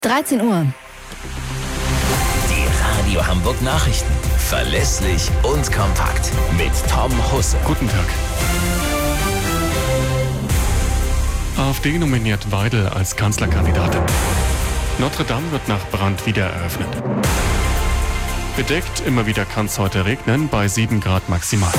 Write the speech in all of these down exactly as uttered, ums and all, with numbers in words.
dreizehn Uhr. Die Radio Hamburg Nachrichten. Verlässlich und kompakt. Mit Tom Husse. Guten Tag. AfD nominiert Weidel als Kanzlerkandidatin. Notre Dame wird nach Brand wieder eröffnet. Bedeckt, immer wieder kann es heute regnen, bei sieben Grad maximal.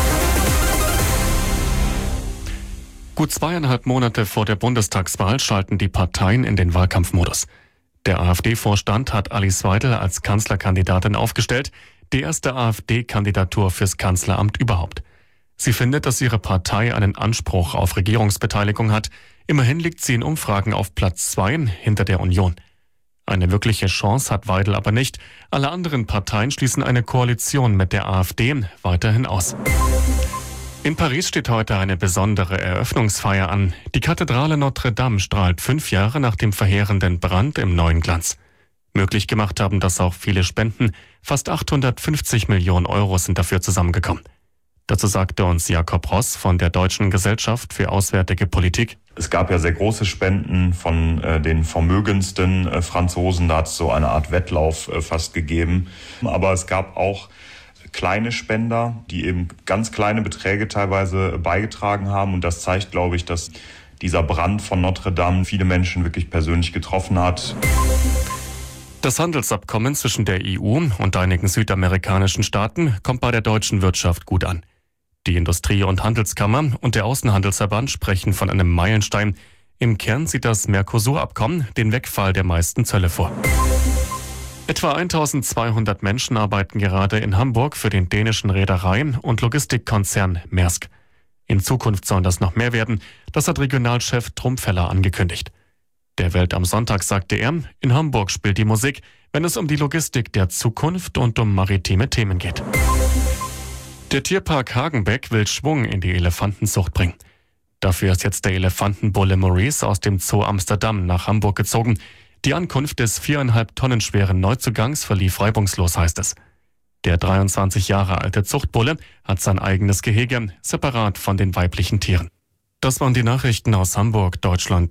Gut zweieinhalb Monate vor der Bundestagswahl schalten die Parteien in den Wahlkampfmodus. Der AfD-Vorstand hat Alice Weidel als Kanzlerkandidatin aufgestellt, die erste AfD-Kandidatur fürs Kanzleramt überhaupt. Sie findet, dass ihre Partei einen Anspruch auf Regierungsbeteiligung hat. Immerhin liegt sie in Umfragen auf Platz zwei hinter der Union. Eine wirkliche Chance hat Weidel aber nicht. Alle anderen Parteien schließen eine Koalition mit der AfD weiterhin aus. In Paris steht heute eine besondere Eröffnungsfeier an. Die Kathedrale Notre Dame strahlt fünf Jahre nach dem verheerenden Brand im neuen Glanz. Möglich gemacht haben das auch viele Spenden. Fast achthundertfünfzig Millionen Euro sind dafür zusammengekommen. Dazu sagte uns Jakob Ross von der Deutschen Gesellschaft für Auswärtige Politik. Es gab ja sehr große Spenden von äh, den vermögendsten äh, Franzosen. Da hat es so eine Art Wettlauf äh, fast gegeben. Aber es gab auch kleine Spender, die eben ganz kleine Beträge teilweise beigetragen haben. Und das zeigt, glaube ich, dass dieser Brand von Notre Dame viele Menschen wirklich persönlich getroffen hat. Das Handelsabkommen zwischen der E U und einigen südamerikanischen Staaten kommt bei der deutschen Wirtschaft gut an. Die Industrie- und Handelskammer und der Außenhandelsverband sprechen von einem Meilenstein. Im Kern sieht das Mercosur-Abkommen den Wegfall der meisten Zölle vor. Etwa eintausendzweihundert Menschen arbeiten gerade in Hamburg für den dänischen Reederei- und Logistikkonzern Maersk. In Zukunft sollen das noch mehr werden, das hat Regionalchef Trumpfeller angekündigt. Der Welt am Sonntag sagte er, in Hamburg spielt die Musik, wenn es um die Logistik der Zukunft und um maritime Themen geht. Der Tierpark Hagenbeck will Schwung in die Elefantenzucht bringen. Dafür ist jetzt der Elefantenbulle Maurice aus dem Zoo Amsterdam nach Hamburg gezogen. Die Ankunft des viereinhalb Tonnen schweren Neuzugangs verlief reibungslos, heißt es. Der dreiundzwanzig Jahre alte Zuchtbulle hat sein eigenes Gehege, separat von den weiblichen Tieren. Das waren die Nachrichten aus Hamburg, Deutschland.